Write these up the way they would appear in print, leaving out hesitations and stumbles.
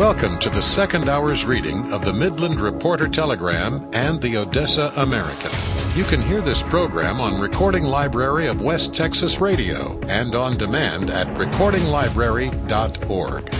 Welcome to the second hour's reading of the Midland Reporter Telegram and the Odessa American. You can hear this program on Recording Library of West Texas Radio and on demand at recordinglibrary.org.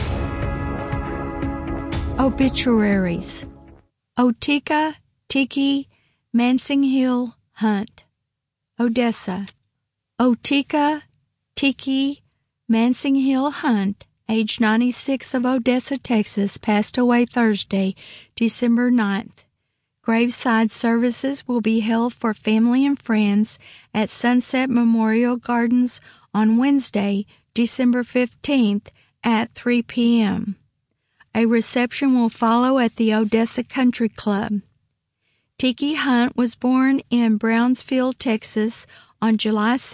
Obituaries. Otika Tiki Mansinghill Hunt, Odessa. Otika Tiki Mansinghill Hunt, age 96, of Odessa, Texas, passed away Thursday, December 9th. Graveside services will be held for family and friends at Sunset Memorial Gardens on Wednesday, December 15th at 3 p.m. A reception will follow at the Odessa Country Club. Tiki Hunt was born in Brownsville, Texas on July 2,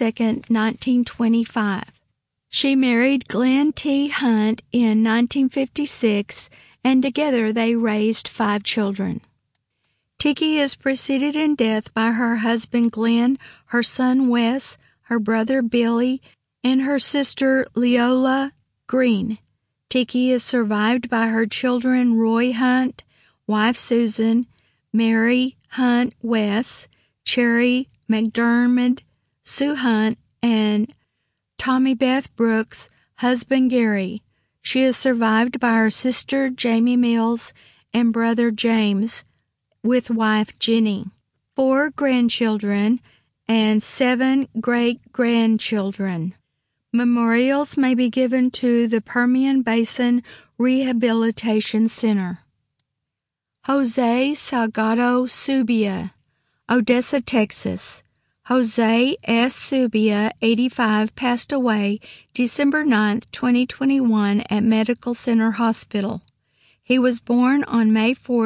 1925. She married Glenn T. Hunt in 1956, and together they raised 5 children. Tiki is preceded in death by her husband Glenn, her son Wes, her brother Billy, and her sister Leola Green. Tiki is survived by her children Roy Hunt, wife Susan, Mary Hunt Wes, Cherry McDermott, Sue Hunt, and Tommy Beth Brooks, husband Gary. She is survived by her sister Jamie Mills and brother James, with wife Jenny. 4 grandchildren and 7 great-grandchildren. Memorials may be given to the Permian Basin Rehabilitation Center. Jose Salgado Subia, Odessa, Texas. Jose S. Subia, 85, passed away December 9, 2021 at Medical Center Hospital. He was born on May 4,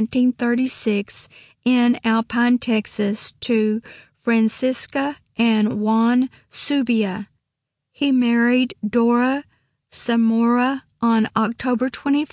1936 in Alpine, Texas, to Francisca and Juan Subia. He married Dora Zamora on October 21,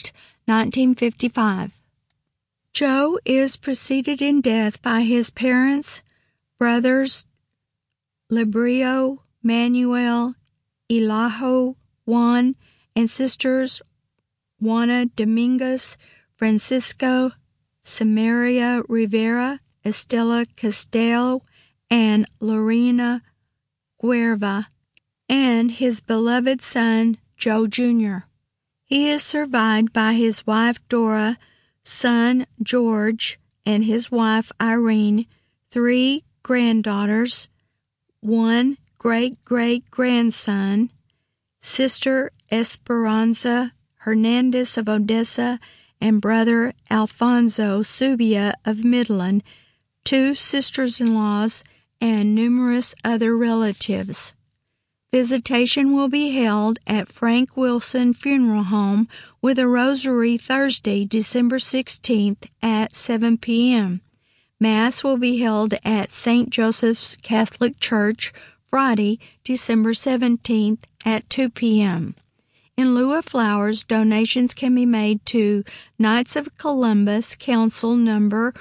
1955. Joe is preceded in death by his parents, brothers Librio, Manuel, Elajo, Juan, and sisters Juana Dominguez, Francisco, Samaria Rivera, Estela Castillo, and Lorena Guerva, and his beloved son, Joe Jr. He is survived by his wife Dora, son George, and his wife Irene, 3 granddaughters, 1 great-great-grandson, sister Esperanza Hernandez of Odessa, and brother Alfonso Subia of Midland, 2 sisters-in-laws, and numerous other relatives. Visitation will be held at Frank Wilson Funeral Home with a rosary Thursday, December 16th at 7 p.m. Mass will be held at St. Joseph's Catholic Church Friday, December 17th at 2 p.m. In lieu of flowers, donations can be made to Knights of Columbus Council number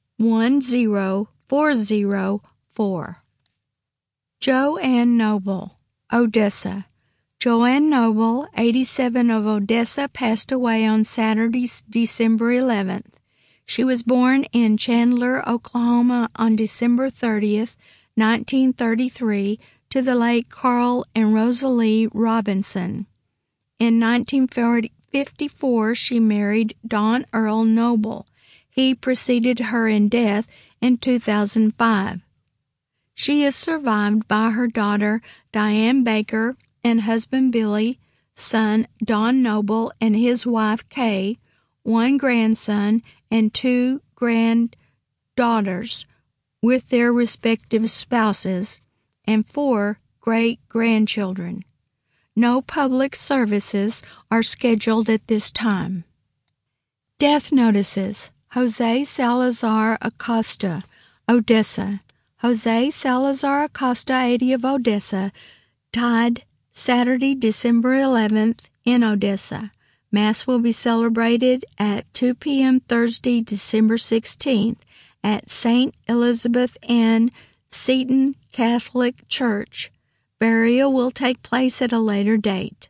10404. Joanne Noble, Odessa. Joanne Noble, 87, of Odessa, passed away on Saturday, December 11th. She was born in Chandler, Oklahoma on December 30th, 1933, to the late Carl and Rosalie Robinson. In 1954, she married Don Earl Noble. He preceded her in death in 2005. She is survived by her daughter Diane Baker and husband Billy, son Don Noble and his wife Kay, 1 grandson and 2 granddaughters with their respective spouses, and 4 great-grandchildren. No public services are scheduled at this time. Death notices. Jose Salazar Acosta, Odessa. Jose Salazar Acosta, 80, of Odessa, died Saturday, December 11th in Odessa. Mass will be celebrated at 2 p.m. Thursday, December 16th at St. Elizabeth Ann Seton Catholic Church. Burial will take place at a later date.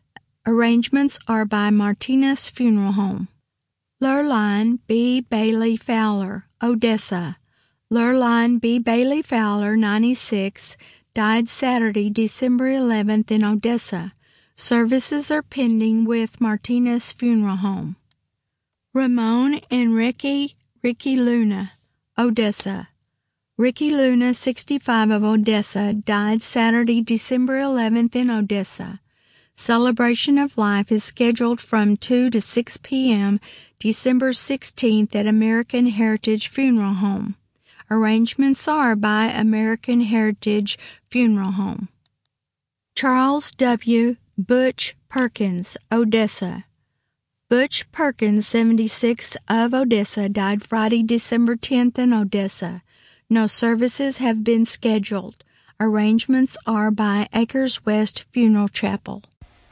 Arrangements are by Martinez Funeral Home. Lurline B. Bailey Fowler, Odessa. Lurline B. Bailey Fowler, 96, died Saturday, December 11th in Odessa. Services are pending with Martinez Funeral Home. Ramon and Ricky Luna, Odessa. Ricky Luna, 65 of Odessa, died Saturday, December 11th in Odessa. Celebration of life is scheduled from 2 to 6 p.m. December 16th at American Heritage Funeral Home. Arrangements are by American Heritage Funeral Home. Charles W. Butch Perkins, Odessa. Butch Perkins, 76 of Odessa, died Friday, December 10th in Odessa. No services have been scheduled. Arrangements are by Acres West Funeral Chapel.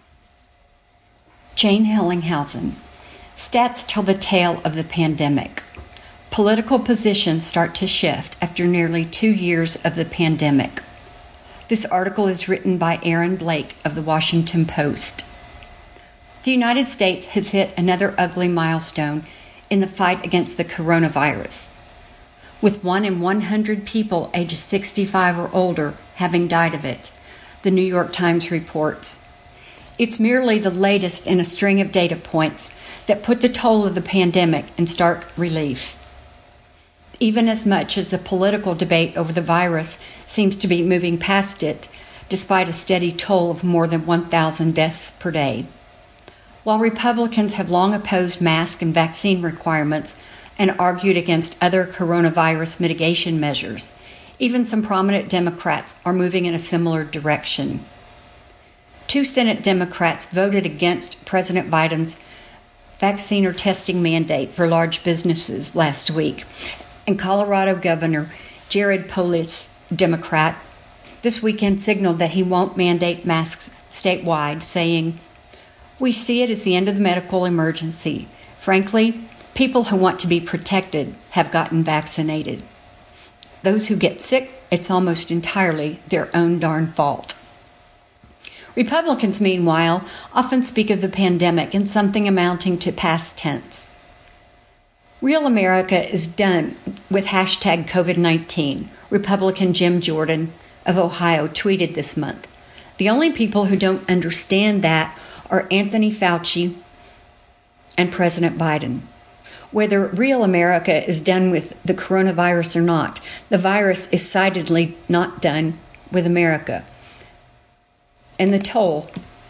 Jane Hellinghausen. Stats tell the tale of the pandemic. Political positions start to shift after nearly 2 years of the pandemic. This article is written by Aaron Blake of the Washington Post. The United States has hit another ugly milestone in the fight against the coronavirus, with 1 in 100 people ages 65 or older having died of it, the New York Times reports. It's merely the latest in a string of data points that put the toll of the pandemic in stark relief. Even as much as the political debate over the virus seems to be moving past it, despite a steady toll of more than 1,000 deaths per day. While Republicans have long opposed mask and vaccine requirements and argued against other coronavirus mitigation measures, even some prominent Democrats are moving in a similar direction. 2 Senate Democrats voted against President Biden's vaccine or testing mandate for large businesses last week, and Colorado Governor Jared Polis, Democrat, this weekend signaled that he won't mandate masks statewide, saying, "We see it as the end of the medical emergency. Frankly, people who want to be protected have gotten vaccinated. Those who get sick, it's almost entirely their own darn fault." Republicans, meanwhile, often speak of the pandemic in something amounting to past tense. Real America is done with hashtag COVID-19, Republican Jim Jordan of Ohio tweeted this month. The only people who don't understand that are Anthony Fauci and President Biden. Whether real America is done with the coronavirus or not, the virus is decidedly not done with America. And the toll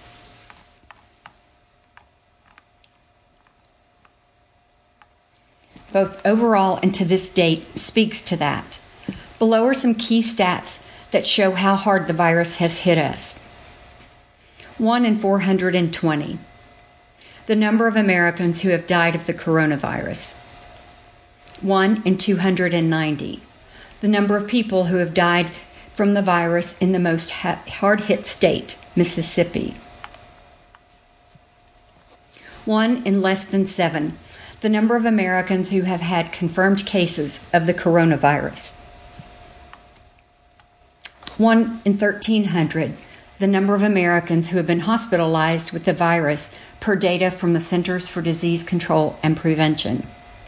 both overall and to this date speaks to that. Below are some key stats that show how hard the virus has hit us. 1 in 420. The number of Americans who have died of the coronavirus. 1 in 290. The number of people who have died from the virus in the most hard-hit state, Mississippi. 1 in less than 7. The number of Americans who have had confirmed cases of the coronavirus. 1 in 1,300. The number of Americans who have been hospitalized with the virus per data from the Centers for Disease Control and Prevention.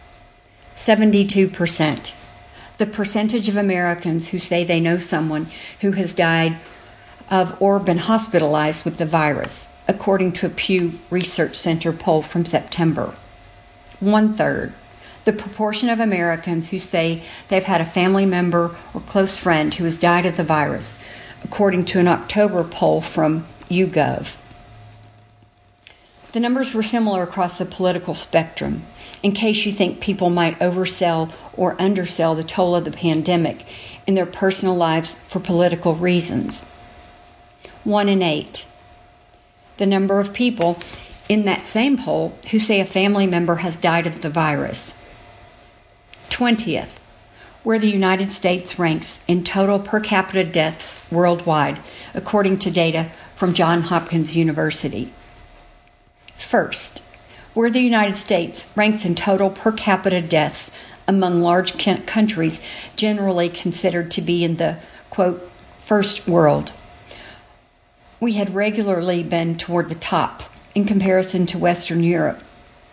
72%. The percentage of Americans who say they know someone who has died of or been hospitalized with the virus, according to a Pew Research Center poll from September. 1/3. The proportion of Americans who say they've had a family member or close friend who has died of the virus, according to an October poll from YouGov. The numbers were similar across the political spectrum, in case you think people might oversell or undersell the toll of the pandemic in their personal lives for political reasons. 1 in 8. The number of people in that same poll who say a family member has died of the virus. 20th, where the United States ranks in total per capita deaths worldwide, according to data from Johns Hopkins University. First, where the United States ranks in total per capita deaths among large countries generally considered to be in the, quote, first world. We had regularly been toward the top in comparison to Western Europe.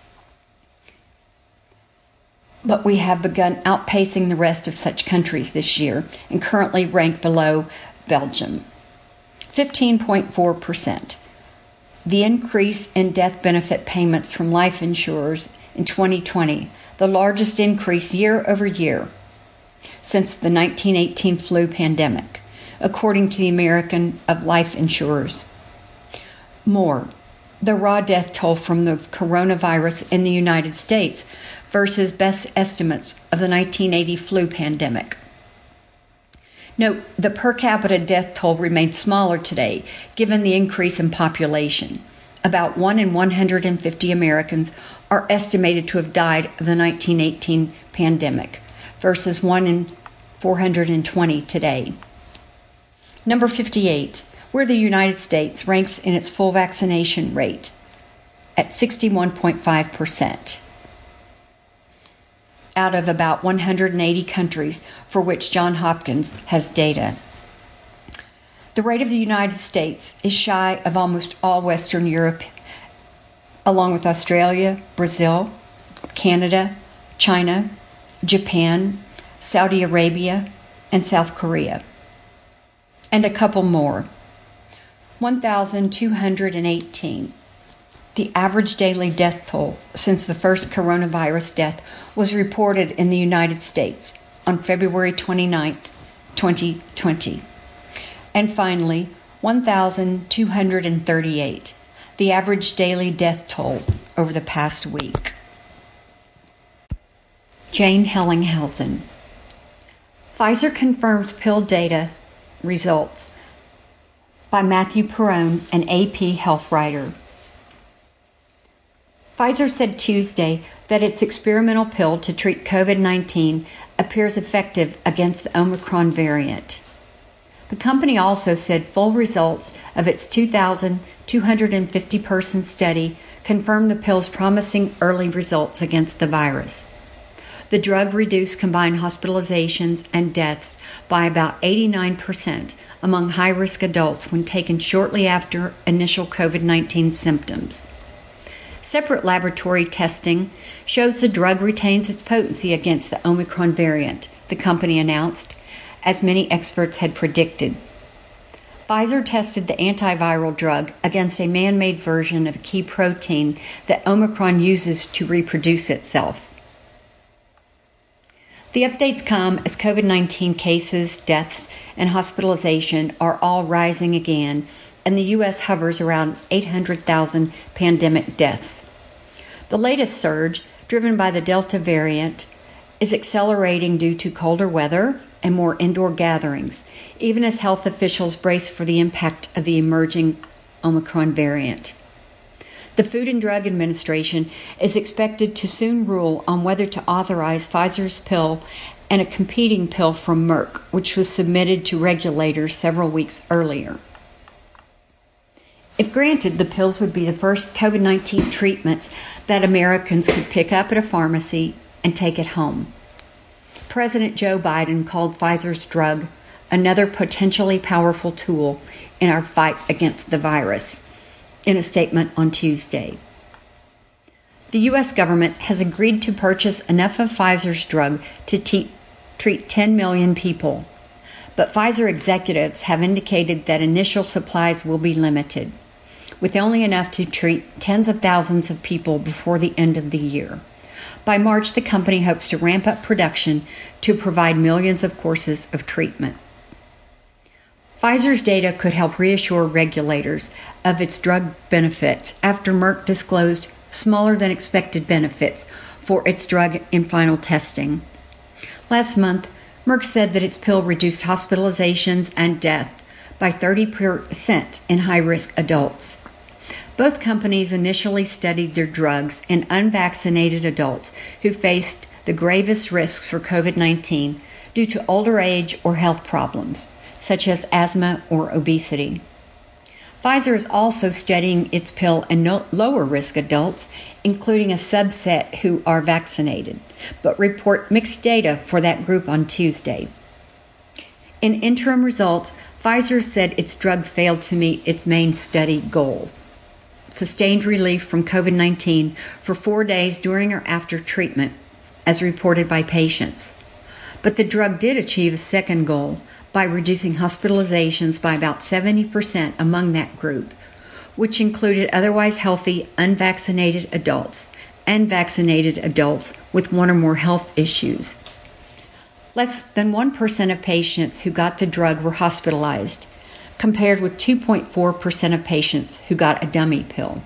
But we have begun outpacing the rest of such countries this year and currently rank below Belgium. 15.4%. The increase in death benefit payments from life insurers in 2020, the largest increase year over year since the 1918 flu pandemic, according to the American of Life Insurers. More, the raw death toll from the coronavirus in the United States versus best estimates of the 1980 flu pandemic. Note, the per capita death toll remains smaller today given the increase in population. About 1 in 150 Americans are estimated to have died of the 1918 pandemic versus 1 in 420 today. Number 58, where the United States ranks in its full vaccination rate at 61.5%. Out of about 180 countries for which Johns Hopkins has data. The rate of the United States is shy of almost all Western Europe, along with Australia, Brazil, Canada, China, Japan, Saudi Arabia, and South Korea. And a couple more. 1,218. The average daily death toll since the first coronavirus death was reported in the United States on February 29, 2020. And finally, 1,238. The average daily death toll over the past week. Jane Hellinghausen. Pfizer confirms pill data results by Matthew Perrone, an AP health writer. Pfizer said Tuesday that its experimental pill to treat COVID-19 appears effective against the Omicron variant. The company also said full results of its 2,250-person study confirmed the pill's promising early results against the virus. The drug reduced combined hospitalizations and deaths by about 89% among high-risk adults when taken shortly after initial COVID-19 symptoms. Separate laboratory testing shows the drug retains its potency against the Omicron variant, the company announced, as many experts had predicted. Pfizer tested the antiviral drug against a man-made version of a key protein that Omicron uses to reproduce itself. The updates come as COVID-19 cases, deaths, and hospitalization are all rising again, and the U.S. hovers around 800,000 pandemic deaths. The latest surge, driven by the Delta variant, is accelerating due to colder weather and more indoor gatherings, even as health officials brace for the impact of the emerging Omicron variant. The Food and Drug Administration is expected to soon rule on whether to authorize Pfizer's pill and a competing pill from Merck, which was submitted to regulators several weeks earlier. If granted, the pills would be the first COVID-19 treatments that Americans could pick up at a pharmacy and take at home. President Joe Biden called Pfizer's drug another potentially powerful tool in our fight against the virus in a statement on Tuesday. The U.S. government has agreed to purchase enough of Pfizer's drug to treat 10 million people, but Pfizer executives have indicated that initial supplies will be limited, with only enough to treat tens of thousands of people before the end of the year. By March, the company hopes to ramp up production to provide millions of courses of treatment. Pfizer's data could help reassure regulators of its drug benefit after Merck disclosed smaller than expected benefits for its drug in final testing. Last month, Merck said that its pill reduced hospitalizations and death by 30% in high-risk adults. Both companies initially studied their drugs in unvaccinated adults who faced the gravest risks for COVID-19 due to older age or health problems, such as asthma or obesity. Pfizer is also studying its pill in lower-risk adults, including a subset who are vaccinated, but report mixed data for that group on Tuesday. In interim results, Pfizer said its drug failed to meet its main study goal. sustained relief from COVID-19 for 4 days during or after treatment, as reported by patients. But the drug did achieve a second goal by reducing hospitalizations by about 70% among that group, which included otherwise healthy, unvaccinated adults and vaccinated adults with one or more health issues. Less than 1% of patients who got the drug were hospitalized, compared with 2.4% of patients who got a dummy pill.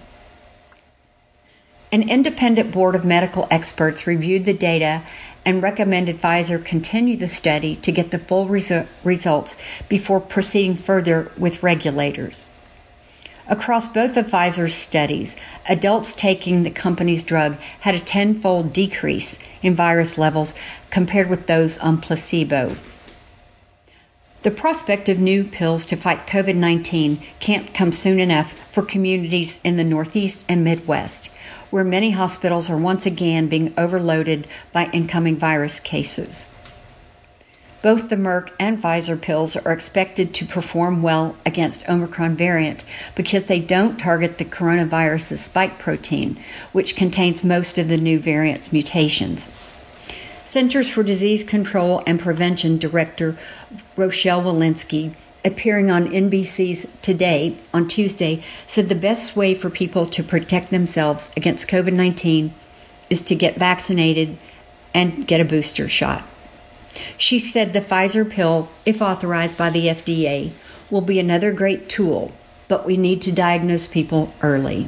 An independent board of medical experts reviewed the data and recommended Pfizer continue the study to get the full results before proceeding further with regulators. Across both of Pfizer's studies, adults taking the company's drug had a 10-fold decrease in virus levels compared with those on placebo. The prospect of new pills to fight COVID-19 can't come soon enough for communities in the Northeast and Midwest, where many hospitals are once again being overloaded by incoming virus cases. Both the Merck and Pfizer pills are expected to perform well against Omicron variant because they don't target the coronavirus's spike protein, which contains most of the new variant's mutations. Centers for Disease Control and Prevention Director Rochelle Walensky, appearing on NBC's Today on Tuesday, said the best way for people to protect themselves against COVID-19 is to get vaccinated and get a booster shot. She said the Pfizer pill, if authorized by the FDA, will be another great tool, but we need to diagnose people early.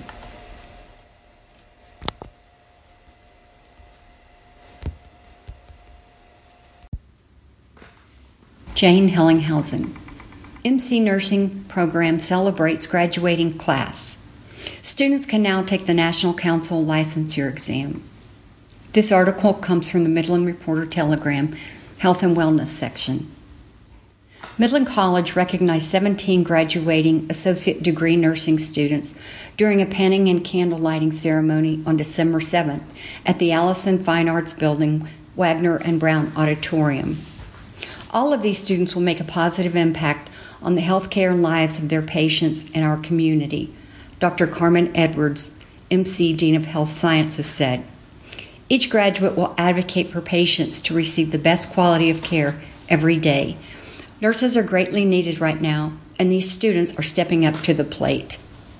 Jane Hellinghausen. MC Nursing Program celebrates graduating class. Students can now take the National Council licensure exam. This article comes from the Midland Reporter Telegram, Health and Wellness section. Midland College recognized 17 graduating associate degree nursing students during a panning and candle lighting ceremony on December 7th at the Allison Fine Arts Building, Wagner and Brown Auditorium. All of these students will make a positive impact on the healthcare and lives of their patients and our community, Dr. Carmen Edwards, MC Dean of Health Sciences, said. Each graduate will advocate for patients to receive the best quality of care every day. Nurses are greatly needed right now, and these students are stepping up to the plate.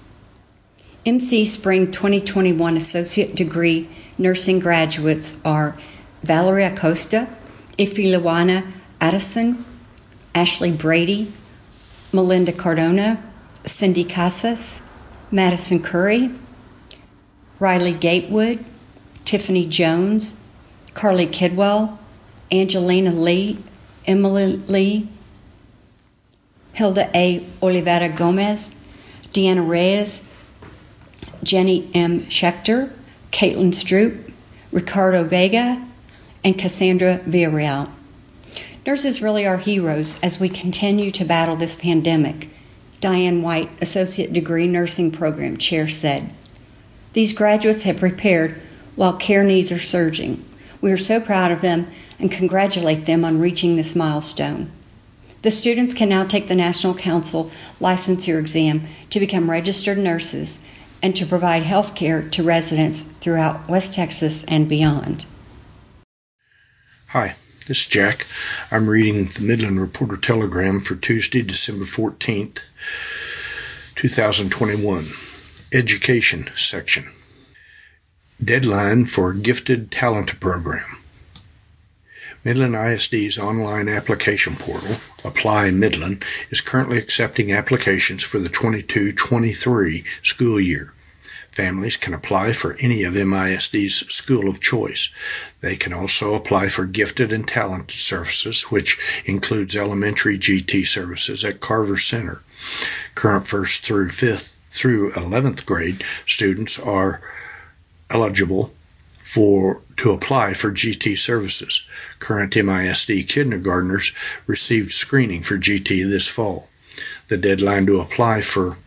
MC Spring 2021 Associate Degree Nursing graduates are Valeria Costa, Ifiluana Addison, Ashley Brady, Melinda Cardona, Cindy Casas, Madison Curry, Riley Gatewood, Tiffany Jones, Carly Kidwell, Angelina Lee, Emily Lee, Hilda A. Oliveira Gomez, Deanna Reyes, Jenny M. Schechter, Caitlin Stroop, Ricardo Vega, and Cassandra Villarreal. Nurses really are heroes as we continue to battle this pandemic, Diane White, Associate Degree Nursing Program Chair, said. These graduates have prepared while care needs are surging. We are so proud of them and congratulate them on reaching this milestone. The students can now take the National Council licensure exam to become registered nurses and to provide health care to residents throughout West Texas and beyond. Hi, this is Jack. I'm reading the Midland Reporter Telegram for Tuesday, December 14th, 2021. Education section. Deadline for Gifted Talent Program. Midland ISD's online application portal, Apply Midland, is currently accepting applications for the 22-23 school year. Families can apply for any of MISD's school of choice. They can also apply for gifted and talented services, which includes elementary GT services at Carver Center. Current 1st through 5th through 11th grade students are eligible to apply for GT services. Current MISD kindergartners received screening for GT this fall. The deadline to apply for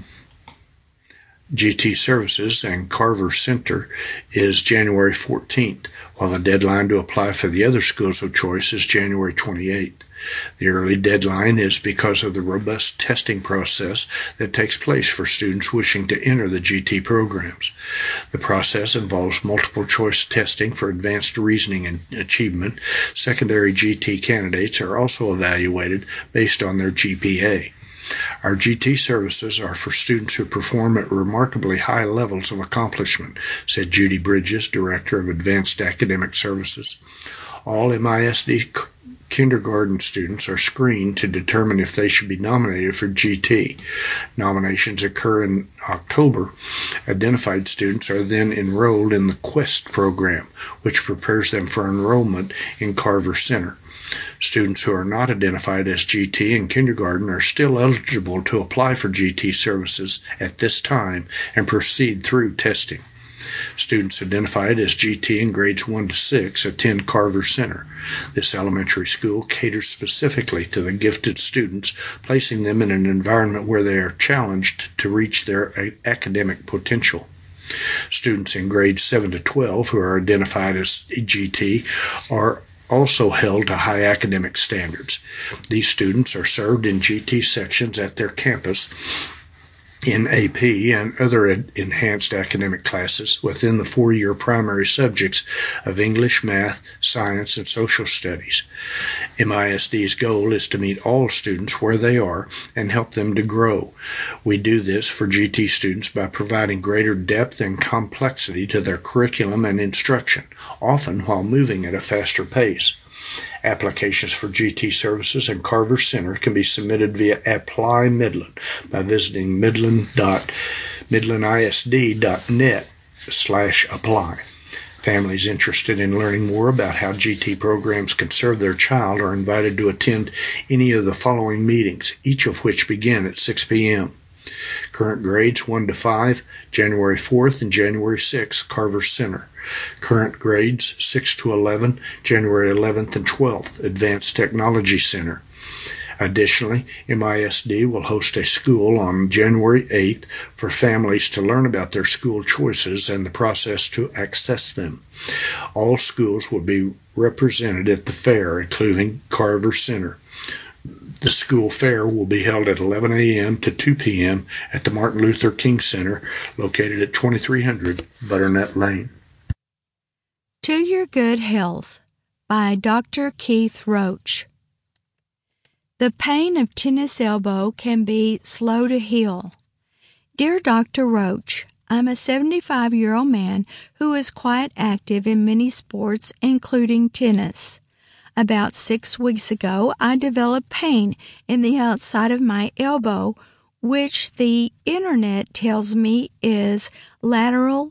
GT services and Carver Center is January 14th, while the deadline to apply for the other schools of choice is January 28th. The early deadline is because of the robust testing process that takes place for students wishing to enter the GT programs. The process involves multiple choice testing for advanced reasoning and achievement. Secondary GT candidates are also evaluated based on their GPA. Our GT services are for students who perform at remarkably high levels of accomplishment, said Judy Bridges, Director of Advanced Academic Services. All MISD kindergarten students are screened to determine if they should be nominated for GT. Nominations occur in October. Identified students are then enrolled in the QUEST program, which prepares them for enrollment in Carver Center. Students who are not identified as GT in kindergarten are still eligible to apply for GT services at this time and proceed through testing. Students identified as GT in grades 1 to 6 attend Carver Center. This elementary school caters specifically to the gifted students, placing them in an environment where they are challenged to reach their academic potential. Students in grades 7 to 12 who are identified as GT are also held to high academic standards. These students are served in GT sections at their campus in AP and other enhanced academic classes within the 4-year primary subjects of English, Math, Science, and Social Studies. MISD's goal is to meet all students where they are and help them to grow. We do this for GT students by providing greater depth and complexity to their curriculum and instruction, often while moving at a faster pace. Applications for GT services in Carver Center can be submitted via Apply Midland by visiting midlandisd.net/apply. Families interested in learning more about how GT programs can serve their child are invited to attend any of the following meetings, each of which begin at 6 p.m. Current grades 1 to 5, January 4th and January 6th, Carver Center. Current grades 6 to 11, January 11th and 12th, Advanced Technology Center. Additionally, MISD will host a school on January 8th for families to learn about their school choices and the process to access them. All schools will be represented at the fair, including Carver Center. The school fair will be held at 11 a.m. to 2 p.m. at the Martin Luther King Center, located at 2300 Butternut Lane. To Your Good Health by Dr. Keith Roach. The pain of tennis elbow can be slow to heal. Dear Dr. Roach, I'm a 75-year-old man who is quite active in many sports, including tennis. About 6 weeks ago, I developed pain in the outside of my elbow, which the internet tells me is lateral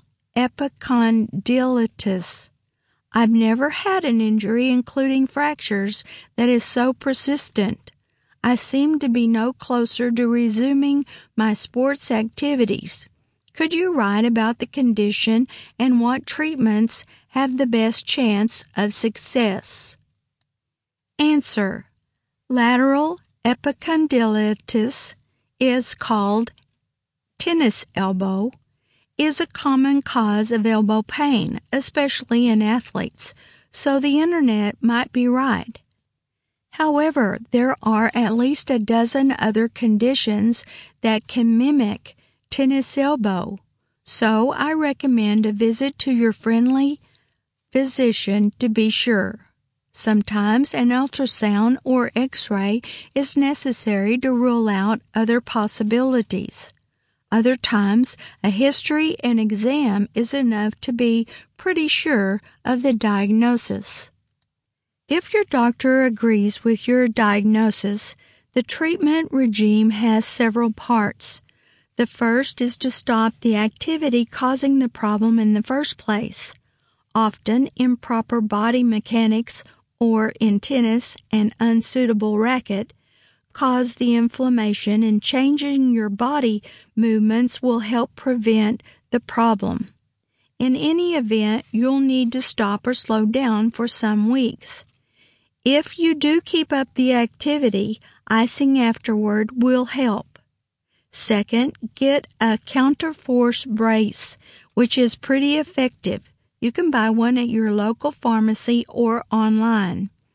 epicondylitis. I've never had an injury, including fractures, that is so persistent. I seem to be no closer to resuming my sports activities. Could you write about the condition and what treatments have the best chance of success? Answer. Lateral epicondylitis is called tennis elbow, is a common cause of elbow pain, especially in athletes, so the internet might be right. However, there are at least a dozen other conditions that can mimic tennis elbow, so I recommend a visit to your friendly physician to be sure. Sometimes an ultrasound or X-ray is necessary to rule out other possibilities. Other times, a history and exam is enough to be pretty sure of the diagnosis. If your doctor agrees with your diagnosis, the treatment regime has several parts. The first is to stop the activity causing the problem in the first place. Often, improper body mechanics or in tennis, an unsuitable racket, cause the inflammation, and changing your body movements will help prevent the problem. In any event, you'll need to stop or slow down for some weeks. If you do keep up the activity, icing afterward will help. Second, get a counterforce brace, which is pretty effective. You can buy one at your local pharmacy or online.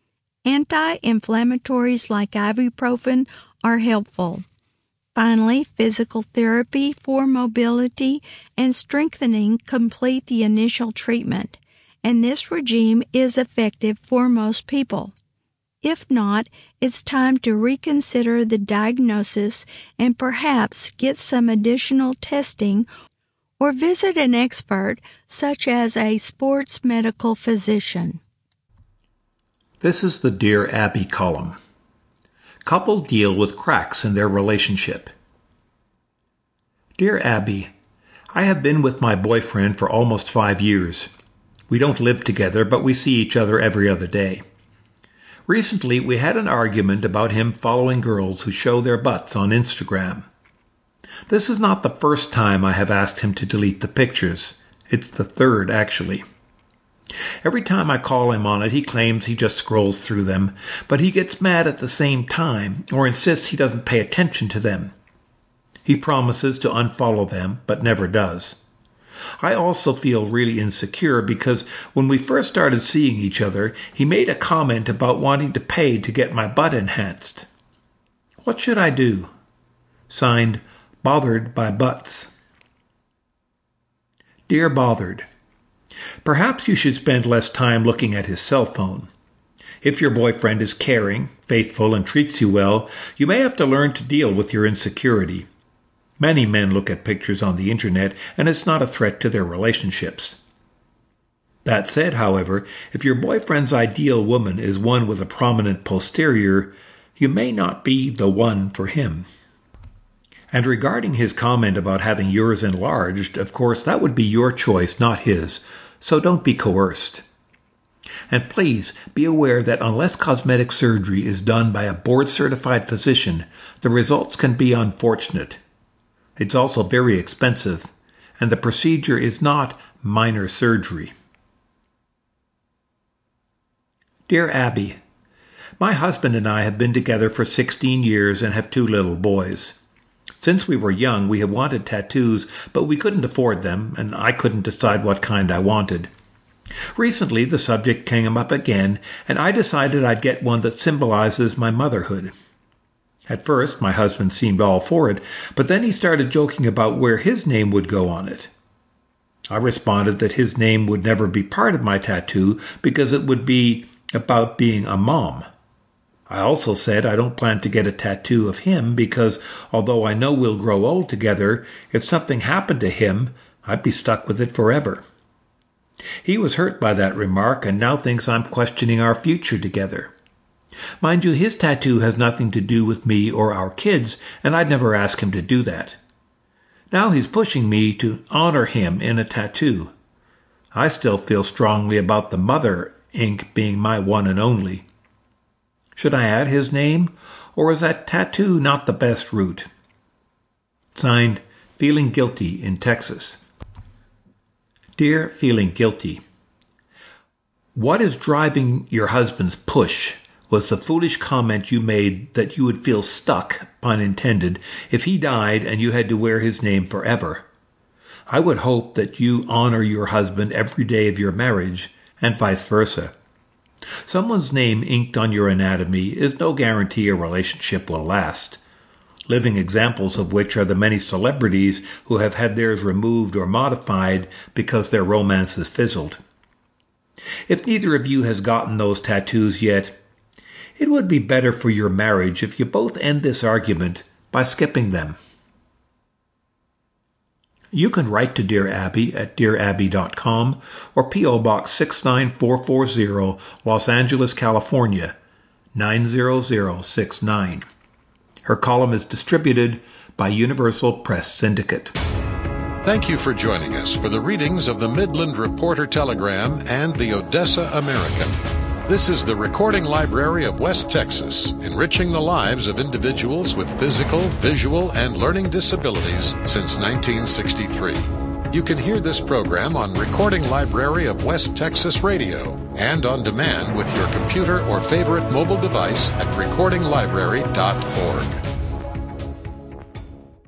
Anti-inflammatories like ibuprofen are helpful. Finally, physical therapy for mobility and strengthening complete the initial treatment, and this regime is effective for most people. If not, it's time to reconsider the diagnosis and perhaps get some additional testing or visit an expert such as a sports medical physician. This is the Dear Abby column. Couple deal with cracks in their relationship. Dear Abby, I have been with my boyfriend for almost 5 years. We don't live together, but we see each other every other day. Recently, we had an argument about him following girls who show their butts on Instagram. This is not the first time I have asked him to delete the pictures. It's the third, actually. Every time I call him on it, he claims he just scrolls through them, but he gets mad at the same time or insists he doesn't pay attention to them. He promises to unfollow them, but never does. I also feel really insecure because when we first started seeing each other, he made a comment about wanting to pay to get my butt enhanced. What should I do? Signed, Bothered by Butts. Dear Bothered, perhaps you should spend less time looking at his cell phone. If your boyfriend is caring, faithful, and treats you well, you may have to learn to deal with your insecurity. Many men look at pictures on the internet, and it's not a threat to their relationships. That said, however, if your boyfriend's ideal woman is one with a prominent posterior, you may not be the one for him. And regarding his comment about having yours enlarged, of course, that would be your choice, not his, so don't be coerced. And please be aware that unless cosmetic surgery is done by a board-certified physician, the results can be unfortunate. It's also very expensive, and the procedure is not minor surgery. Dear Abby, my husband and I have been together for 16 years and have 2 little boys. Since we were young, we have wanted tattoos, but we couldn't afford them, and I couldn't decide what kind I wanted. Recently, the subject came up again, and I decided I'd get one that symbolizes my motherhood. At first, my husband seemed all for it, but then he started joking about where his name would go on it. I responded that his name would never be part of my tattoo because it would be about being a mom. I also said I don't plan to get a tattoo of him because, although I know we'll grow old together, if something happened to him, I'd be stuck with it forever. He was hurt by that remark and now thinks I'm questioning our future together. Mind you, his tattoo has nothing to do with me or our kids, and I'd never ask him to do that. Now he's pushing me to honor him in a tattoo. I still feel strongly about the mother ink being my one and only. Should I add his name, or is that tattoo not the best route? Signed, Feeling Guilty in Texas. Dear Feeling Guilty, what is driving your husband's push was the foolish comment you made that you would feel stuck, pun intended, if he died and you had to wear his name forever. I would hope that you honor your husband every day of your marriage, and vice versa. Someone's name inked on your anatomy is no guarantee a relationship will last, living examples of which are the many celebrities who have had theirs removed or modified because their romance has fizzled. If neither of you has gotten those tattoos yet, it would be better for your marriage if you both end this argument by skipping them. You can write to Dear Abby at dearabby.com or P.O. Box 69440, Los Angeles, California, 90069. Her column is distributed by Universal Press Syndicate. Thank you for joining us for the readings of the Midland Reporter Telegram and the Odessa American. This is the Recording Library of West Texas, enriching the lives of individuals with physical, visual, and learning disabilities since 1963. You can hear this program on Recording Library of West Texas Radio and on demand with your computer or favorite mobile device at recordinglibrary.org.